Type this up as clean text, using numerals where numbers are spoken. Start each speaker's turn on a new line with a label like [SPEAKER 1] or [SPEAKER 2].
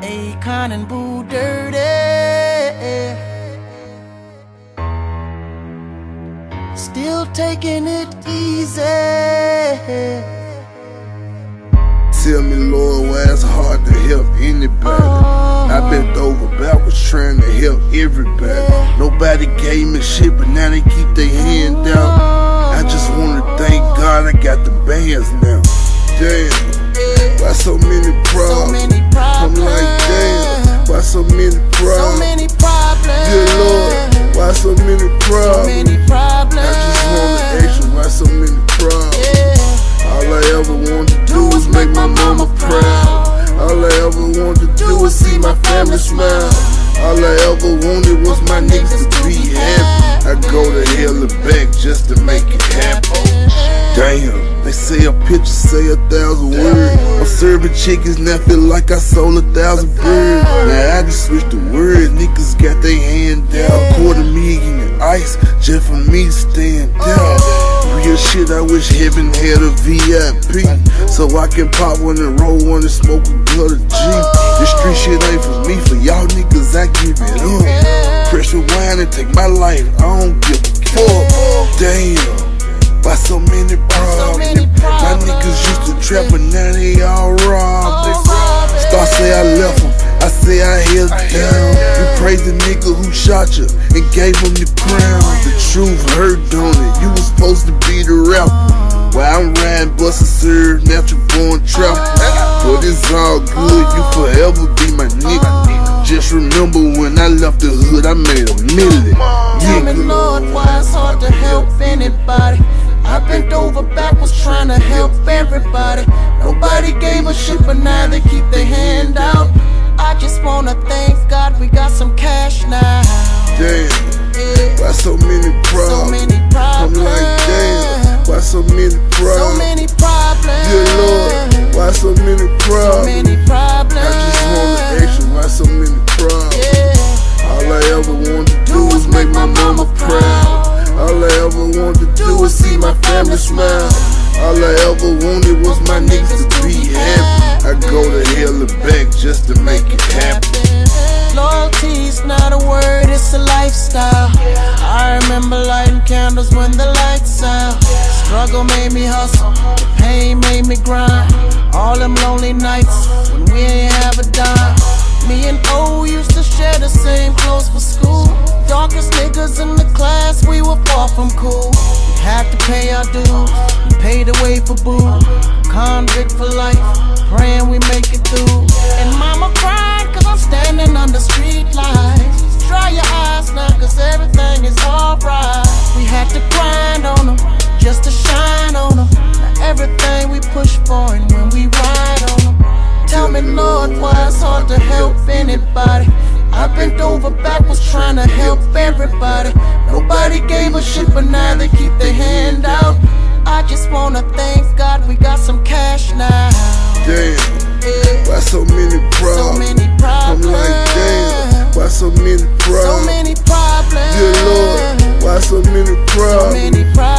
[SPEAKER 1] Akon and Boo Dirty. Still taking it easy.
[SPEAKER 2] Tell me, Lord, why it's hard to help anybody. I bent over backwards trying to help everybody. Nobody gave me shit, but now they keep their hand out. I just wanna thank God I got the bands now. Damn, why so many problems? I'm like, damn, why so many problems? Dear Lord, why so many problems? I just wanna ask you, why so many problems? All I ever wanted to do was make my mama proud. All I ever wanted to do was see my family smile. All I ever wanted was my niggas to be happy. I go to hell and back just to make it happen. Damn, they say a picture say 1,000 words. I'm serving chickens, now feel like I sold 1,000 birds. Now I just switched the words, niggas got their hand out. $250,000 in ice just for me to stand out. Real shit, I wish heaven had a VIP, so I can pop one and roll one and smoke a gut of G. This street shit ain't for me, for y'all niggas I give it up. Press rewind and take my life, I don't give a fuck. Damn, why so many problems? My niggas used to trap, but now they all robbed. Star say I left them, I say I held down. You praise the nigga who shot you and gave him the crown. The truth hurt, don't it? You was supposed to be the rapper. While I'm riding, bustin' serve, natural born trapper. But it's all good, you forever be my nigga. Just remember when I left the hood, I made a million.
[SPEAKER 1] Tell me, Lord, why it's hard to help anybody. I bent over backwards trying to help everybody. Nobody gave a shit, but now they keep their hand out. I just wanna thank God we got some cash now.
[SPEAKER 2] Damn, why so many problems? I'm like, damn, why so many problems? Dear Lord, why so many problems? I just wanna ask you, why so many problems? All I ever wanted to do was make my mama proud. All I ever wanted to do was see my family smile. All I ever wanted was my niggas to be happy. I go to hell and back just to make it happen.
[SPEAKER 1] Loyalty's not a word, it's a lifestyle. I remember lighting candles when the lights out. Struggle made me hustle, pain made me grind. All them lonely nights when we ain't have a dime. Me and O used to share the same clothes for school. Darkest niggas in the class, we were far from cool. We had to pay our dues, we paid away for booze. Convict for life, praying we make it through. And mama cried cause I'm standing under street lights. Dry your eyes now cause everything is alright. We had to grind on them, just to shine on them. Now everything we push for and when we ride on them. Tell me, Lord, why it's hard to help anybody. I bent over backwards trying to help everybody. Nobody gave a shit, but now they keep their hand out. I just wanna thank God we got some cash now.
[SPEAKER 2] Damn, why so many problems? I'm like, damn, why so many problems? Dear Lord, why so many problems?